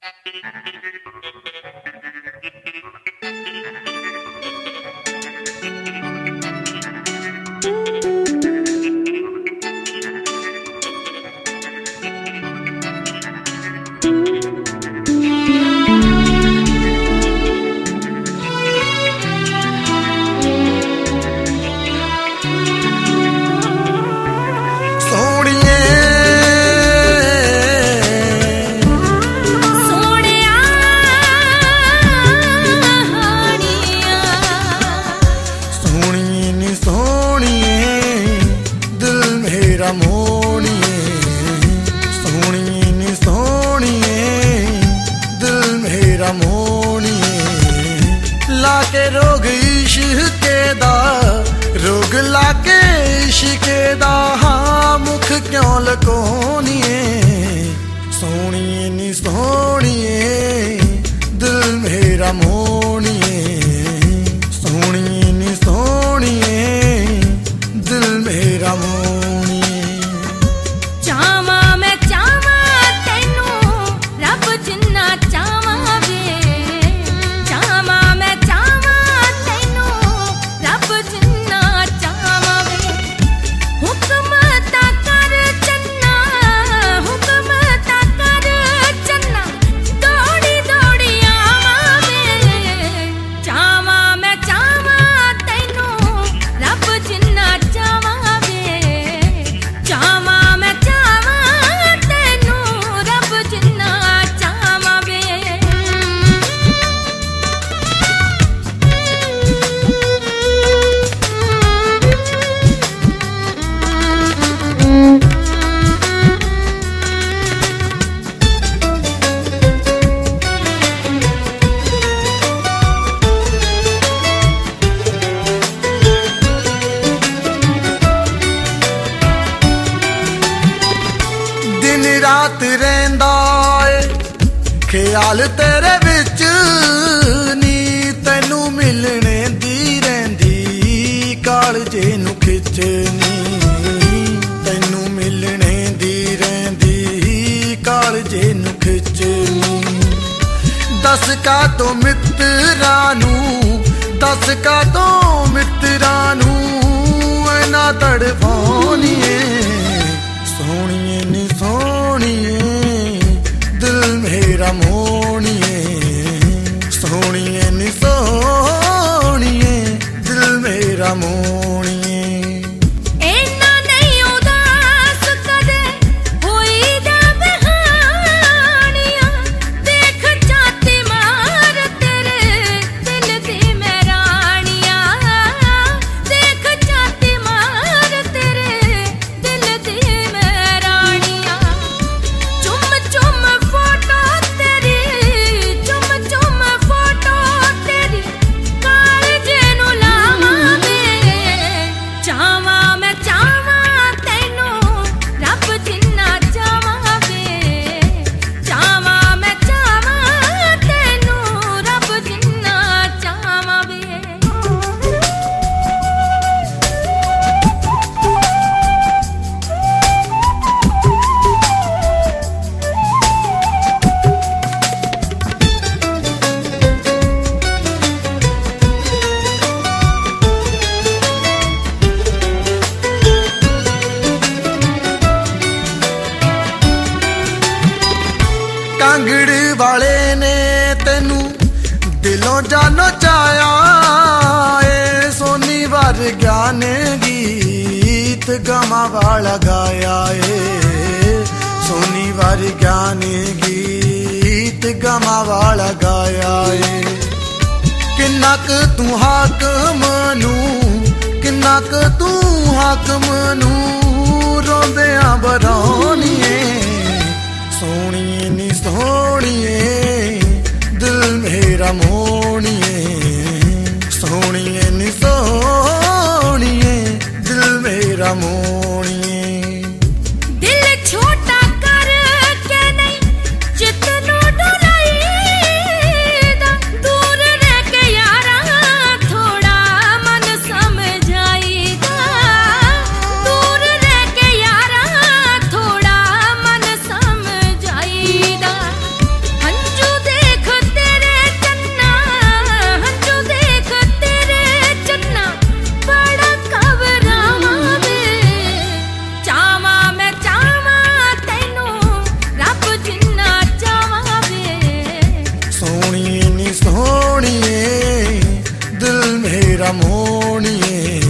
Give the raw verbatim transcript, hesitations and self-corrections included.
लाके रोग इश्के दा रोग लाके इश्के दा हाँ मुख क्यों लकोनिए सोनिए नी सोनिए दिल मेरा मोनिए सोनिए नी सोनिए दिल मेरा मोनिए चावा मैं चावा तेनू रब जिन्ना चावा वे चावा मैं चावा तेनू रब जिन्ना चावा वे हुक्म ता कर चन्ना हुक्म ता कर चन्ना दौड़ी दौड़ी आवा वे चावा मैं चावा तेनू रब जिन्ना चावा वे चावा मैं चावा तेनू रब जिन्ना चावा वे दिन रात रहिंदा ए ख्याल तेरे विच नी तैनू मिलने दी रहिंदी कालजे नू खिचनी तैनू मिलने दी रहिंदी कालजे नू खिचनी दस का तो मित्रा नू दस का तो मित्रा नू ऐना तड़फानिए सोनिए नी सोनिए दिल मेरा मोनिए सोनिए नी सोनिए दिल मेरा मोनिए एना नहीं उदास कदे होई दा बहानियां देख जाती मार तेरे दिल दी मैं रानियां देख जाती मार तेरे दिल दी मैं रानियां चुम चुम फोटो तेरी चुम चुम फोटो तेरी कालजे नू लावा वे चावा मैं चावा तेनू रब जिन्ना चावा वे चावा मैं चावा तेनू रब जिन्ना चावा वे कांगड़ वाले ने तेनू दिलों जानो चाया ए सोनी वार ज्ञाने गीत गमा वाला गाया ए सोनी वार ज्ञाने गीत गमा वाला गाया ए किन्ना क तू हाकम नू किन्ना क तू हाकम नू रोंदियां बरौनिए सोनिए नी सोनिए दिल मेरा मोनिए सोनिए नी सोनिए दिल मेरा मोनिए दिल छोटा कर के नहीं जितनो डोलाईदा दूर रह के यारा थोड़ा मन समझाईदा दूर रह के यारा थोड़ा मन समझाईदा हंजू रमोणिए